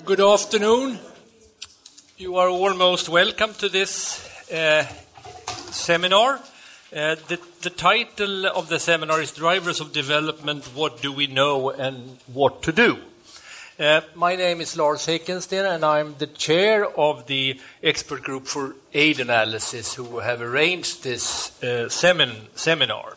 Good afternoon. You are all most welcome to this seminar. The title of the seminar is Drivers of Development, What Do We Know and What to Do? My name is Lars Heckensten and I'm the chair of the expert group for aid analysis who have arranged this seminar.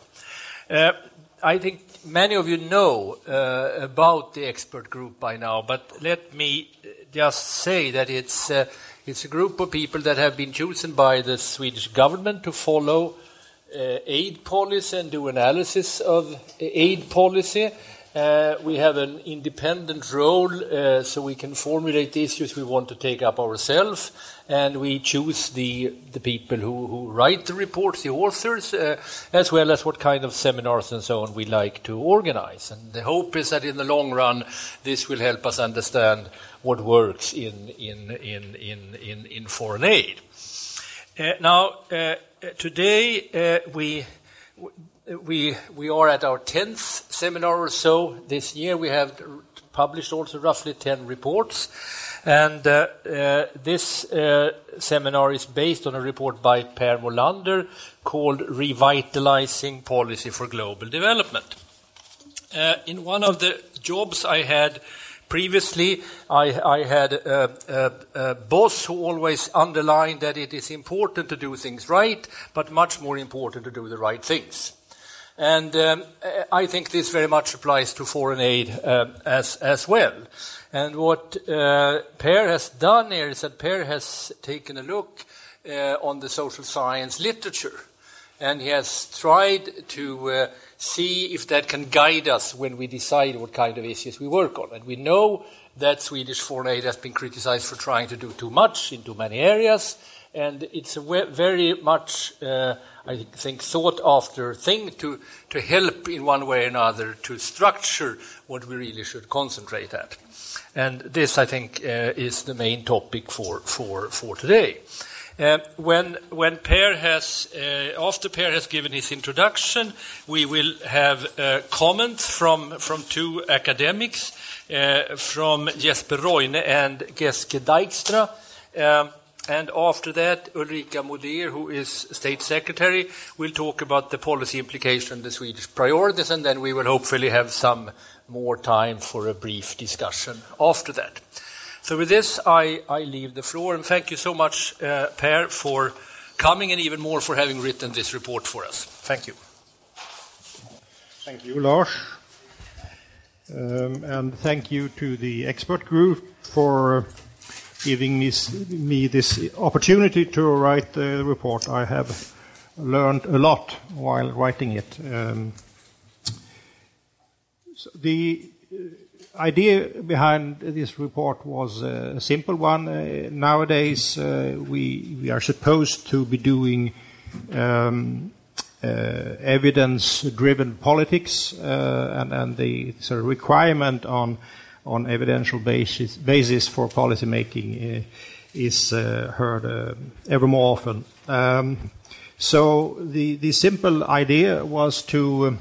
I think many of you know about the expert group by now, but let me just say that it's a group of people that have been chosen by the Swedish government to follow aid policy and do analysis of aid policy. We have an independent role, so we can formulate the issues we want to take up ourselves, and we choose the people who write the reports, the authors, as well as what kind of seminars and so on we like to organize. And the hope is that in the long run, this will help us understand what works in foreign aid. Now, today we are at our 10th seminar or so this year. We have published also roughly 10 reports. And this seminar is based on a report by Per Molander called Revitalizing Policy for Global Development. In one of the jobs I had previously, I had a boss who always underlined that it is important to do things right, but much more important to do the right things. And I think this very much applies to foreign aid as well. And what Per has done here is that Per has taken a look on the social science literature, and he has tried to see if that can guide us when we decide what kind of issues we work on. And we know that Swedish foreign aid has been criticized for trying to do too much in too many areas, and it's a very much, I think, sought-after thing to help in one way or another to structure what we really should concentrate at. And this, I think, is the main topic for today. When Per has, after Per has given his introduction, we will have comments from two academics, from Jesper Roine and Geske Dijkstra. And after that, Ulrika Moder, who is State Secretary, will talk about the policy implication of the Swedish priorities, and then we will hopefully have some more time for a brief discussion after that. So with this, I leave the floor, and thank you so much, Per, for coming, and even more for having written this report for us. Thank you. Thank you, Lars. And thank you to the expert group for giving me this opportunity to write the report. I have learned a lot while writing it. So the idea behind this report was a simple one. Nowadays, we are supposed to be doing evidence-driven politics, and the sort of requirement on evidential basis for policy making is heard ever more often. So the simple idea was to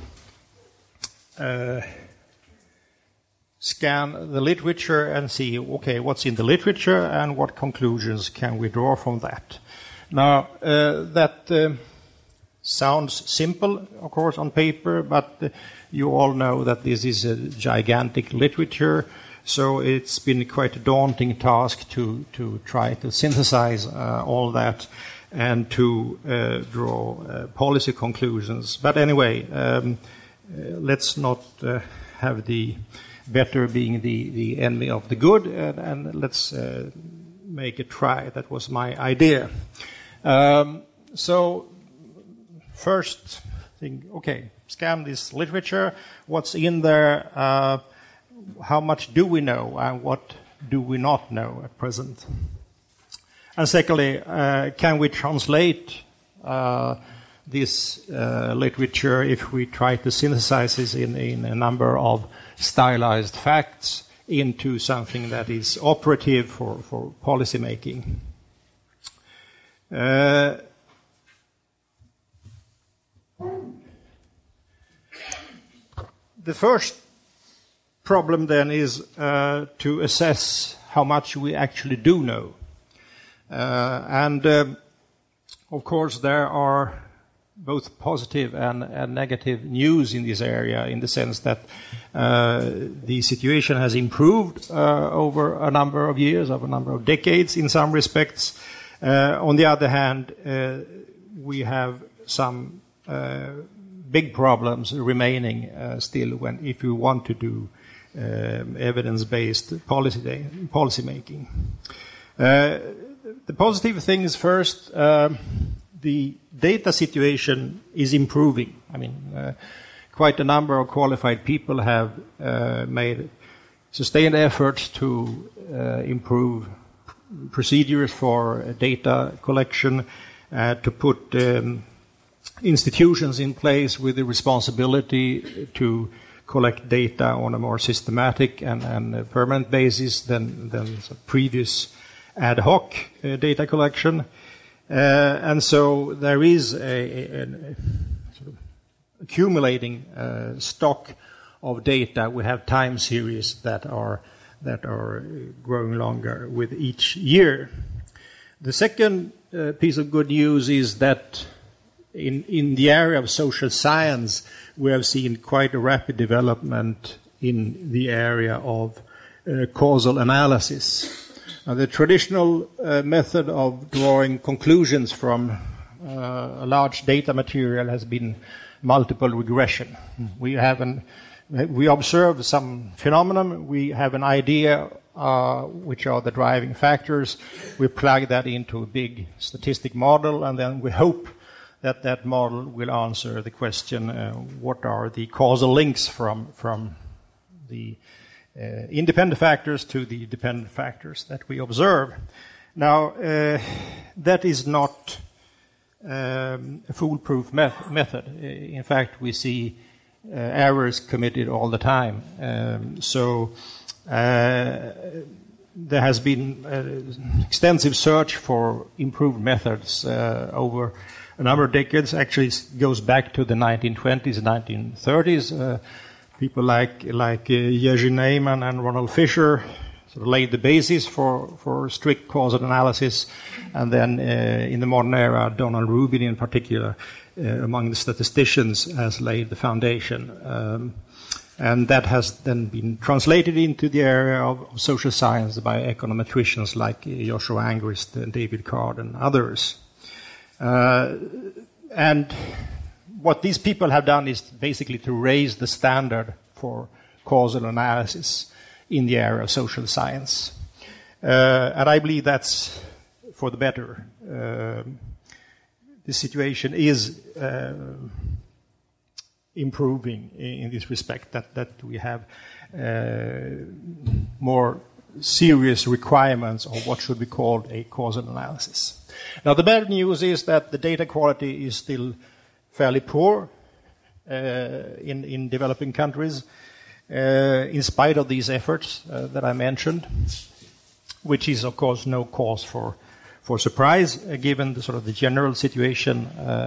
scan the literature and see, okay, what's in the literature and what conclusions can we draw from that. Now, that sounds simple, of course, on paper, but you all know that this is a gigantic literature, so it's been quite a daunting task to try to synthesize all that and to draw policy conclusions. But anyway, let's not have the better being the enemy of the good, and let's make a try. That was my idea. So first thing, okay, scan this literature. What's in there? How much do we know, and what do we not know at present? And secondly, can we translate this literature if we try to synthesize this in a number of stylized facts into something that is operative for policy making? The first problem then is to assess how much we actually do know. Of course, there are both positive and negative news in this area, in the sense that the situation has improved over a number of years, over a number of decades in some respects. On the other hand, we have some big problems remaining still if you want to do evidence-based policy making. The positive thing is first, the data situation is improving. I mean, quite a number of qualified people have made sustained efforts to improve procedures for data collection, to put institutions in place with the responsibility to collect data on a more systematic and permanent basis than previous ad hoc data collection. And so there is a sort of accumulating stock of data. We have time series that are growing longer with each year. The second piece of good news is that in the area of social science, we have seen quite a rapid development in the area of causal analysis. The traditional method of drawing conclusions from a large data material has been multiple regression. We observe some phenomenon, we have an idea which are the driving factors, we plug that into a big statistic model, and then we hope that that model will answer the question, what are the causal links from the independent factors to the dependent factors that we observe. Now, that is not a foolproof method. In fact, we see errors committed all the time. There has been extensive search for improved methods over a number of decades. Actually, it goes back to the 1920s, 1930s. People like Jerzy Neyman and Ronald Fisher sort of laid the basis for strict causal analysis, and then in the modern era, Donald Rubin in particular, among the statisticians, has laid the foundation. And that has then been translated into the area of social science by econometricians like Joshua Angrist and David Card and others. And what these people have done is basically to raise the standard for causal analysis in the area of social science. And I believe that's for the better. The situation is improving in this respect, that we have more serious requirements of what should be called a causal analysis. Now, the bad news is that the data quality is still fairly poor in developing countries, in spite of these efforts that I mentioned, which is, of course, no cause for surprise, given the sort of the general situation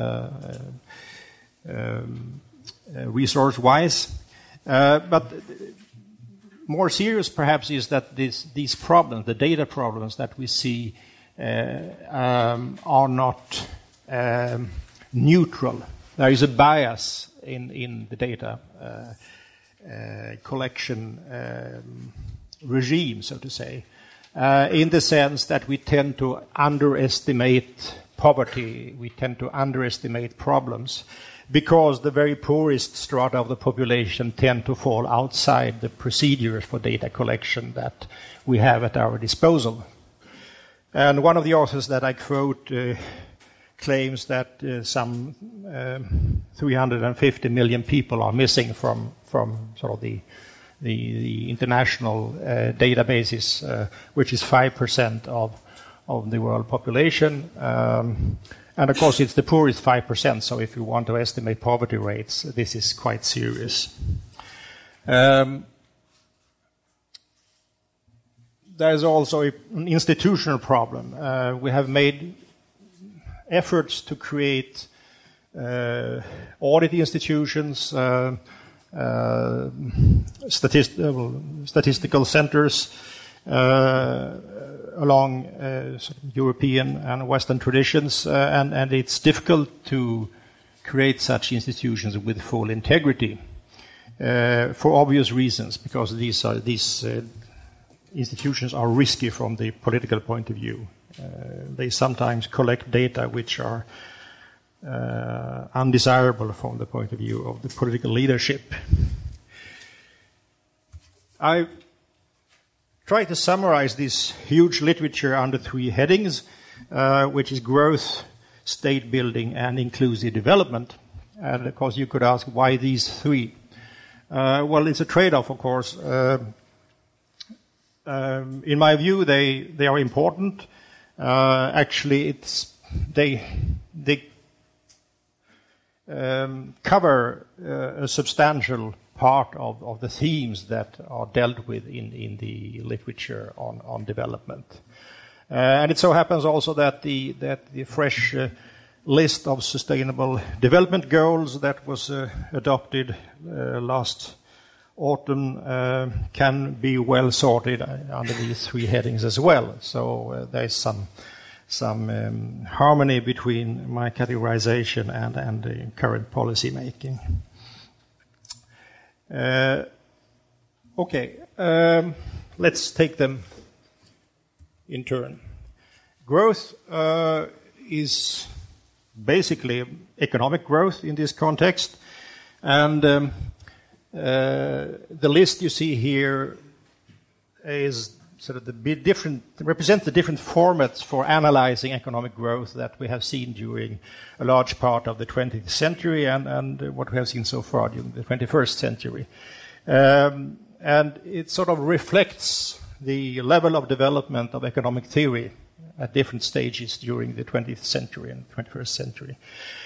resource-wise. But more serious, perhaps, is that these problems, the data problems that we see, are not neutral. There is a bias in the data collection regime, so to say, in the sense that we tend to underestimate poverty, we tend to underestimate problems, because the very poorest strata of the population tend to fall outside the procedures for data collection that we have at our disposal. And one of the authors that I quote claims that some 350 million people are missing from sort of the international databases, which is 5% of the world population. And of course, it's the poorest 5%, so if you want to estimate poverty rates, this is quite serious. There's also an institutional problem. We have made efforts to create audit institutions, statistical centers, along sort of European and Western traditions, and it's difficult to create such institutions with full integrity for obvious reasons, because these institutions are risky from the political point of view. They sometimes collect data which are undesirable from the point of view of the political leadership. I try to summarize this huge literature under 3 headings, which is growth, state building, and inclusive development. And of course, you could ask, why these 3? Well, it's a trade-off, of course. In my view, they are important. Actually, they cover a substantial part of the themes that are dealt with in the literature on development. And it so happens also that the fresh list of sustainable development goals that was adopted last autumn can be well sorted under these 3 headings as well. So there's some harmony between my categorization and the current policy making. Okay, let's take them in turn. Growth is basically economic growth in this context, and the list you see here is sort of represents the different formats for analyzing economic growth that we have seen during a large part of the 20th century and what we have seen so far during the 21st century. And it sort of reflects the level of development of economic theory at different stages during the 20th century and 21st century.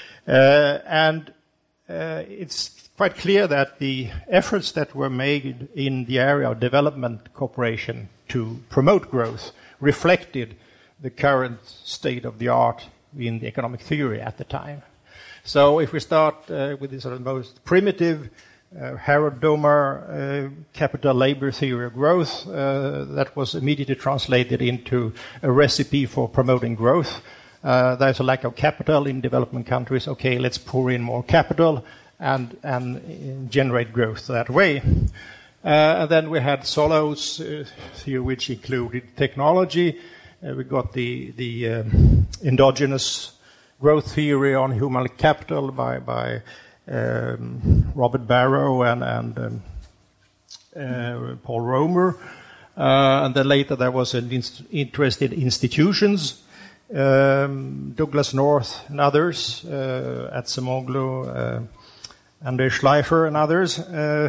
It's quite clear that the efforts that were made in the area of development cooperation to promote growth reflected the current state of the art in the economic theory at the time. So if we start with the sort of most primitive Harold Domer capital labor theory of growth, that was immediately translated into a recipe for promoting growth. There's a lack of capital in development countries. Okay, let's pour in more capital and generate growth that way. And then we had Solow's theory, which included technology. We got the endogenous growth theory on human capital by Robert Barrow and Paul Romer. And then later there was an interest in institutions. Douglas North and others, Acemoglu, Anders Schleifer and others.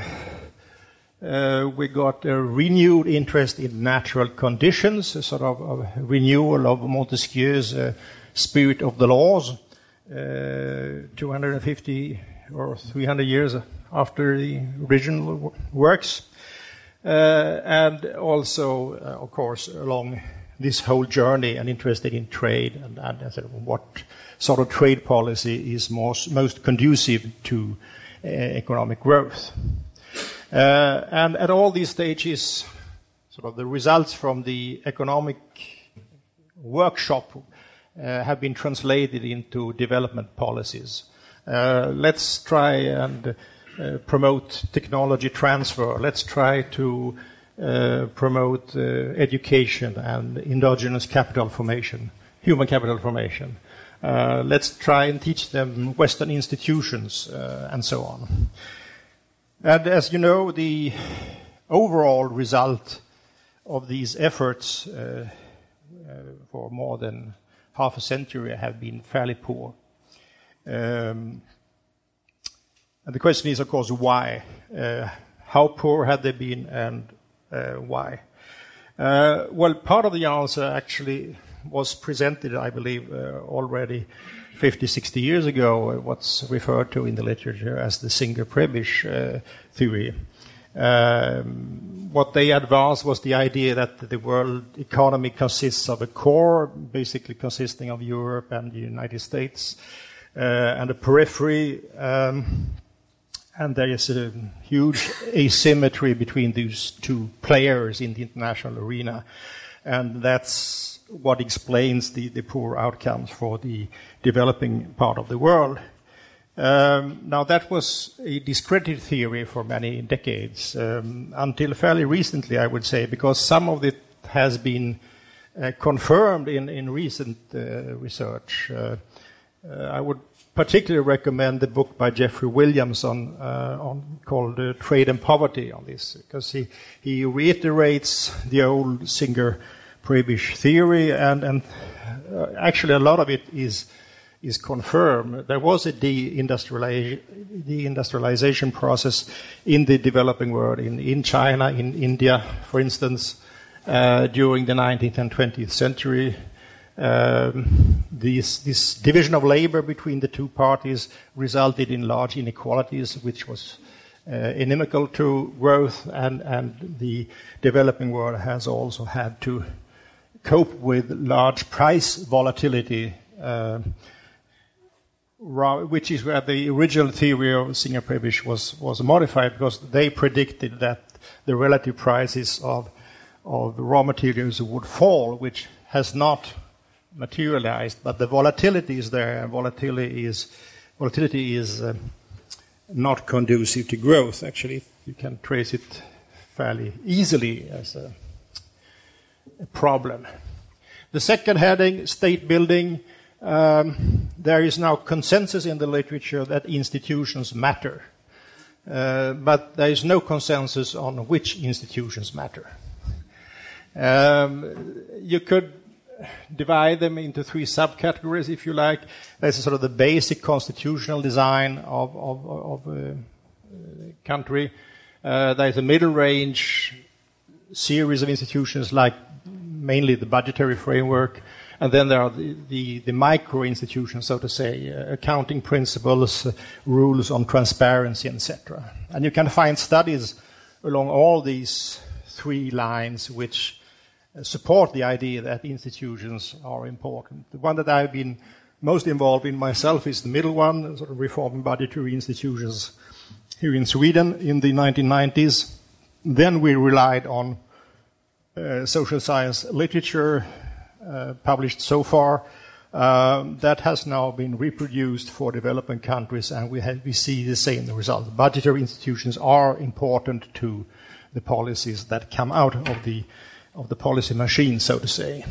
We got a renewed interest in natural conditions, a sort of a renewal of Montesquieu's spirit of the laws, 250 or 300 years after the original works. And also, of course, along this whole journey, and interested in trade and what sort of trade policy is most conducive to economic growth. And at all these stages, sort of the results from the economic workshop have been translated into development policies. Let's try and promote technology transfer. Let's try to promote education and endogenous capital formation, human capital formation. Let's try and teach them Western institutions and so on. And as you know, the overall result of these efforts for more than half a century have been fairly poor. And the question is, of course, why? How poor had they been, and why? Well, part of the answer actually was presented, I believe, already 50, 60 years ago, what's referred to in the literature as the Singer-Prebisch theory. What they advanced was the idea that the world economy consists of a core, basically consisting of Europe and the United States, and a periphery, and there is a huge asymmetry between these two players in the international arena, and that's what explains the poor outcomes for the developing part of the world. Now, that was a discredited theory for many decades, until fairly recently, I would say, because some of it has been confirmed in recent research. I would particularly recommend the book by Jeffrey Williams called Trade and Poverty on this, because he reiterates the old Singer-Prebisch theory, and actually a lot of it is confirmed. There was a deindustrialization process in the developing world, in China, in India, for instance, during the 19th and 20th century. This division of labor between the two parties resulted in large inequalities, which was inimical to growth, and the developing world has also had to cope with large price volatility, which is where the original theory of Singer-Prebisch was modified, because they predicted that the relative prices of raw materials would fall, which has not materialized, but the volatility is there, and volatility is not conducive to growth. Actually, you can trace it fairly easily as a problem. The second heading, state building, there is now consensus in the literature that institutions matter, but there is no consensus on which institutions matter. You could divide them into three subcategories, if you like. There's sort of the basic constitutional design of a country. There's a middle range series of institutions, like mainly the budgetary framework, and then there are the micro institutions, so to say, accounting principles, rules on transparency, etc. And you can find studies along all these three lines which support the idea that institutions are important. The one that I've been most involved in myself is the middle one, sort of reforming budgetary institutions here in Sweden in the 1990s. Then we relied on social science literature published so far. That has now been reproduced for developing countries, and we see the same result. Budgetary institutions are important to the policies that come out of the policy machine, so to say.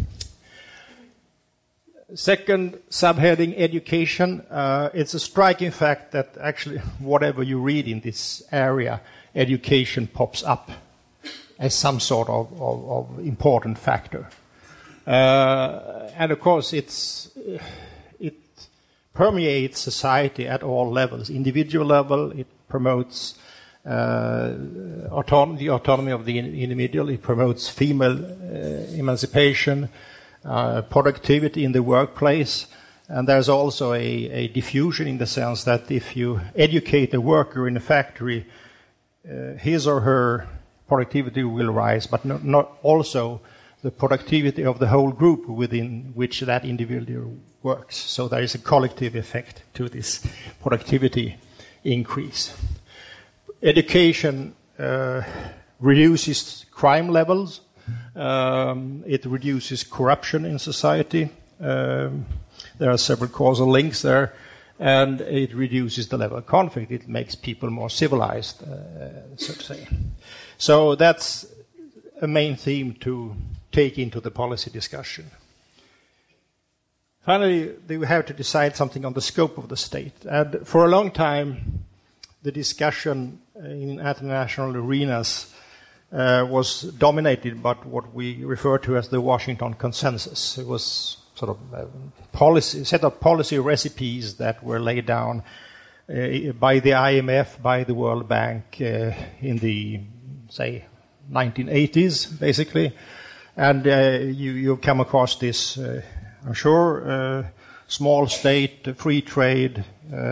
Second subheading, education. It's a striking fact that actually whatever you read in this area, education pops up as some sort of important factor. And of course it permeates society at all levels. Individual level, it promotes the autonomy of the individual. It promotes female emancipation, productivity in the workplace, and there's also a diffusion in the sense that if you educate a worker in a factory, his or her productivity will rise, but not also the productivity of the whole group within which that individual works. So there is a collective effect to this productivity increase. Education reduces crime levels. It reduces corruption in society. There are several causal links there. And it reduces the level of conflict. It makes people more civilized, so to say. So that's a main theme to take into the policy discussion. Finally, we have to decide something on the scope of the state. And for a long time, the discussion in international arenas was dominated by what we refer to as the Washington Consensus. It was sort of a set of policy recipes that were laid down by the IMF, by the World Bank in the, say, 1980s, basically. And you come across this, I'm sure, small state, free trade,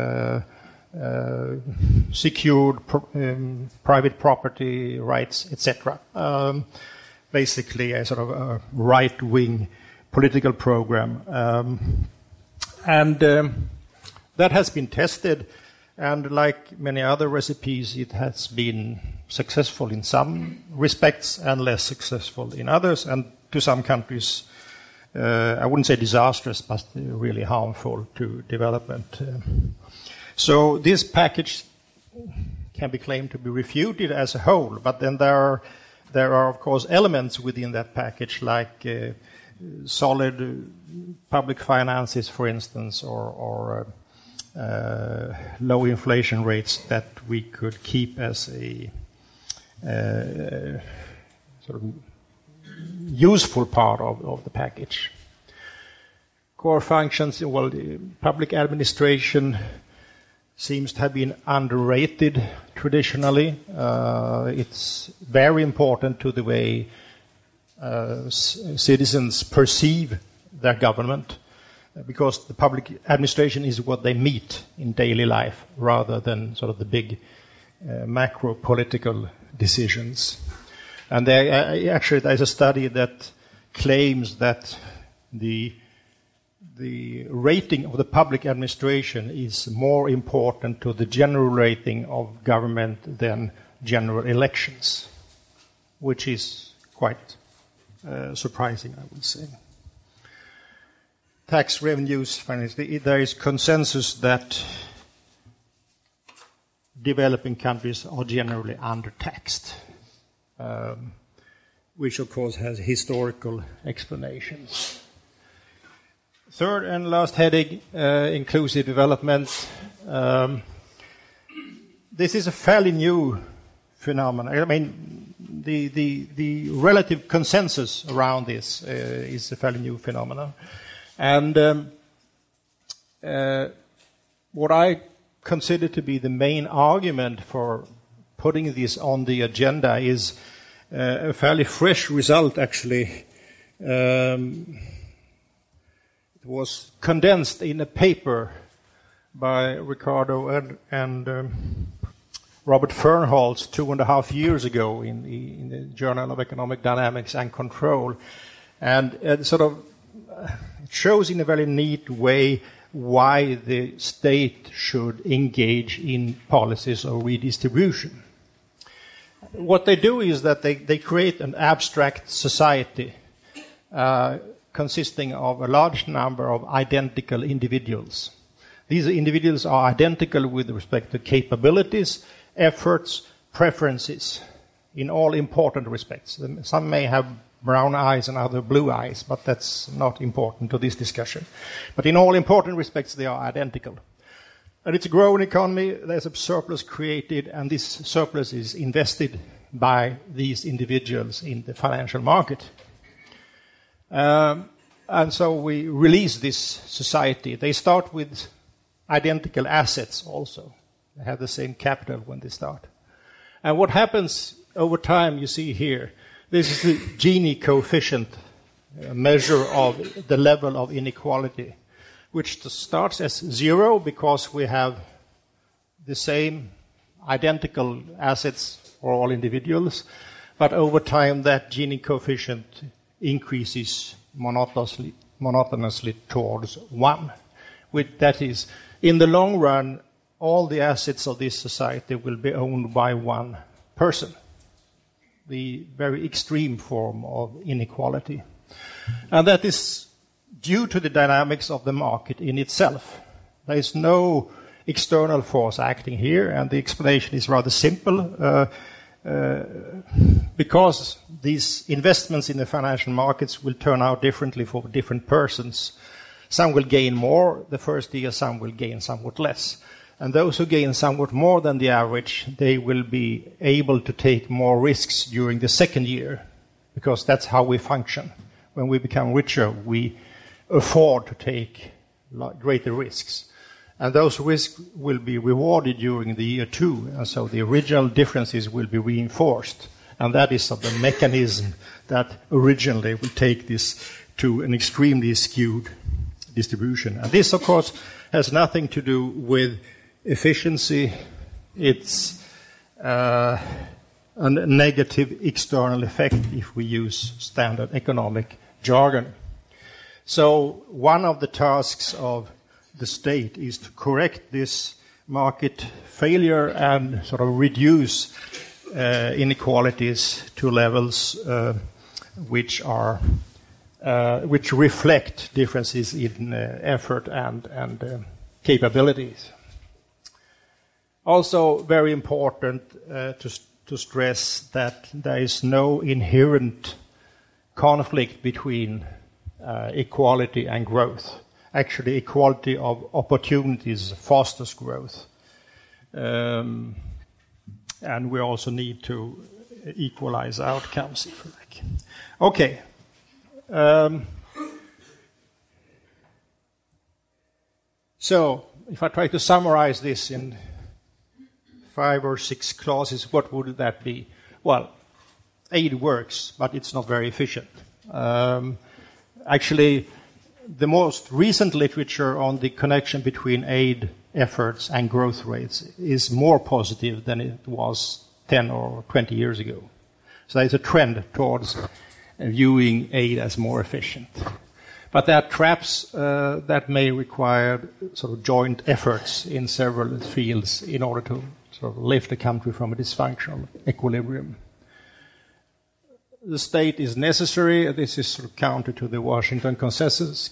secured private property rights, etc. Basically a sort of a right-wing political program. And that has been tested And like many other recipes, it has been successful in some respects and less successful in others, and to some countries, I wouldn't say disastrous, but really harmful to development. So this package can be claimed to be refuted as a whole, but then there are of course elements within that package, like solid public finances, for instance, or low inflation rates that we could keep as a sort of useful part of the package. Core functions, well, public administration seems to have been underrated traditionally. It's very important to the way citizens perceive their government, because the public administration is what they meet in daily life rather than sort of the big macro political decisions. And actually there's a study that claims that the rating of the public administration is more important to the general rating of government than general elections, which is quite surprising, I would say. Tax revenues, finally, there is consensus that developing countries are generally undertaxed, which of course has historical explanations. Third and last heading, inclusive development. This is a fairly new phenomenon. I mean, the relative consensus around this is a fairly new phenomenon. And what I consider to be the main argument for putting this on the agenda is a fairly fresh result, actually. It was condensed in a paper by Ricardo and Robert Fernholz 2.5 years ago in the Journal of Economic Dynamics and Control. And it sort of shows in a very neat way why the state should engage in policies of redistribution. What they do is that they create an abstract society consisting of a large number of identical individuals. These individuals are identical with respect to capabilities, efforts, preferences, in all important respects. Some may have brown eyes and other blue eyes, but that's not important to this discussion. But in all important respects, they are identical. And it's a growing economy, there's a surplus created, and this surplus is invested by these individuals in the financial market. And so we release this society. They start with identical assets also. They have the same capital when they start. And what happens over time, you see here, this is the Gini coefficient, a measure of the level of inequality, which starts as 0 because we have the same identical assets for all individuals, but over time that Gini coefficient increases monotonously towards 1. That is, in the long run, all the assets of this society will be owned by one person. The very extreme form of inequality. And that is due to the dynamics of the market in itself. There is no external force acting here, and the explanation is rather simple. Because these investments in the financial markets will turn out differently for different persons. Some will gain more the first year, some will gain somewhat less. And those who gain somewhat more than the average, they will be able to take more risks during the second year, because that's how we function. When we become richer, we afford to take greater risks. And those risks will be rewarded during the year 2, and so the original differences will be reinforced. And that is the mechanism that originally will take this to an extremely skewed distribution. And this, of course, has nothing to do with efficiency. It's a negative external effect if we use standard economic jargon. So one of the tasks of the state is to correct this market failure and sort of reduce inequalities to levels which reflect differences in effort and capabilities. Also, very important to stress that there is no inherent conflict between equality and growth. Actually, equality of opportunities fosters growth. And we also need to equalize outcomes, if you like. Okay. So, if I try to summarize this in 5 or 6 clauses, what would that be? Well, aid works, but it's not very efficient. Actually, the most recent literature on the connection between aid efforts and growth rates is more positive than it was 10 or 20 years ago. So there's a trend towards viewing aid as more efficient. But there are traps that may require sort of joint efforts in several fields in order to sort of lift the country from a dysfunctional equilibrium. The state is necessary. This is sort of counter to the Washington consensus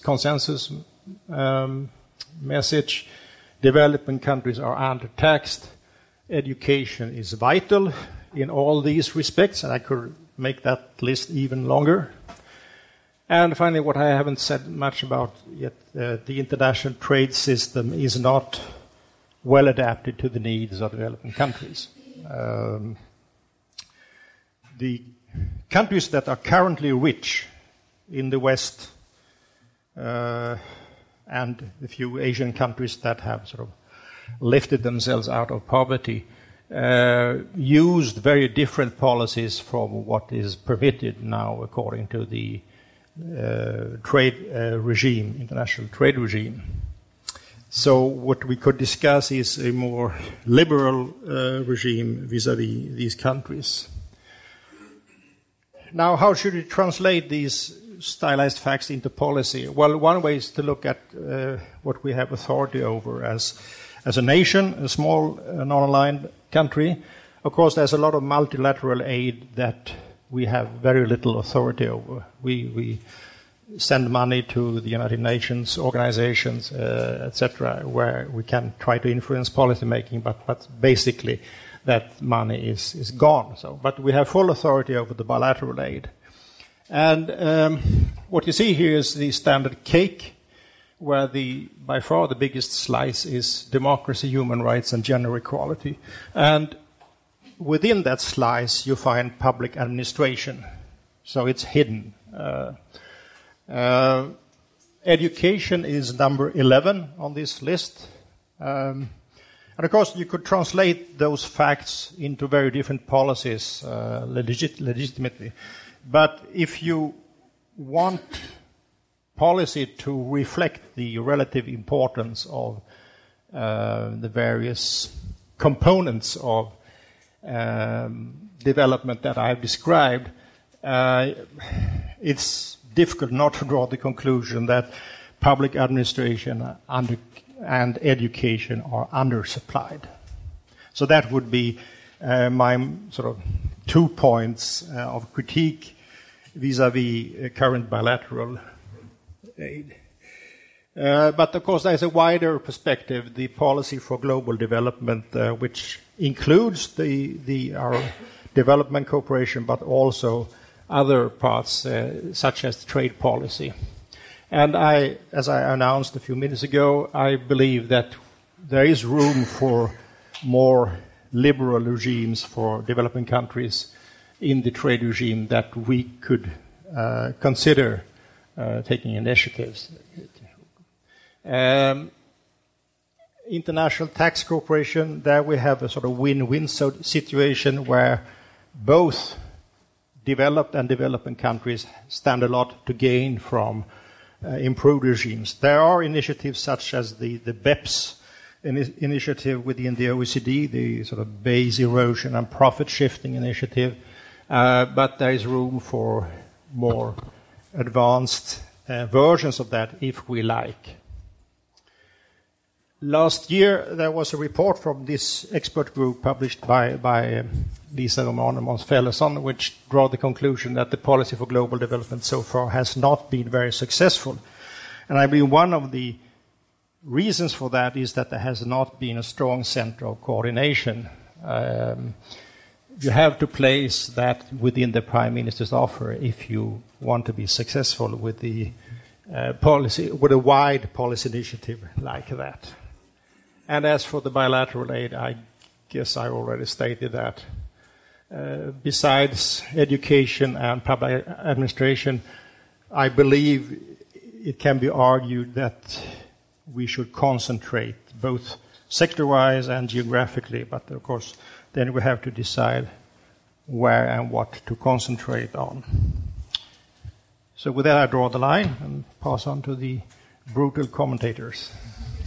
message. Developing countries are undertaxed. Education is vital in all these respects, and I could make that list even longer. And finally, what I haven't said much about yet, the international trade system is not well adapted to the needs of developing countries. The countries that are currently rich in the West and the few Asian countries that have sort of lifted themselves out of poverty used very different policies from what is permitted now according to the international trade regime. So what we could discuss is a more liberal regime vis-à-vis these countries. Now, how should we translate these stylized facts into policy? Well, one way is to look at what we have authority over as a nation, a small, non-aligned country. Of course, there's a lot of multilateral aid that we have very little authority over. We send money to the United Nations organizations, etc., where we can try to influence policy making, but basically that money is gone. But we have full authority over the bilateral aid. And what you see here is the standard cake, where by far the biggest slice is democracy, human rights, and gender equality. And within that slice, you find public administration. So it's hidden. Education is number 11 on this list. And of course, you could translate those facts into very different policies legitimately. But if you want policy to reflect the relative importance of the various components of development that I've described, it's difficult not to draw the conclusion that public administration and education are undersupplied. So that would be my sort of 2 points of critique vis-à-vis current bilateral aid. But of course there's a wider perspective, the policy for global development, which includes our development cooperation, but also other parts such as trade policy. And as I announced a few minutes ago, I believe that there is room for more liberal regimes for developing countries in the trade regime that we could consider taking initiatives. International tax cooperation, there we have a sort of win-win situation where both developed and developing countries stand a lot to gain from improved regimes. There are initiatives such as the BEPS initiative within the OECD, the sort of base erosion and profit shifting initiative, but there is room for more advanced versions of that if we like. Last year, there was a report from this expert group published by Lisa Roman and Måns Fellesson, which draw the conclusion that the policy for global development so far has not been very successful. And I believe one of the reasons for that is that there has not been a strong center of coordination. You have to place that within the Prime Minister's offer if you want to be successful with the policy, with a wide policy initiative like that. And as for the bilateral aid, I guess I already stated that. Besides education and public administration, I believe it can be argued that we should concentrate both sector-wise and geographically, but of course then we have to decide where and what to concentrate on. So with that I draw the line and pass on to the brutal commentators.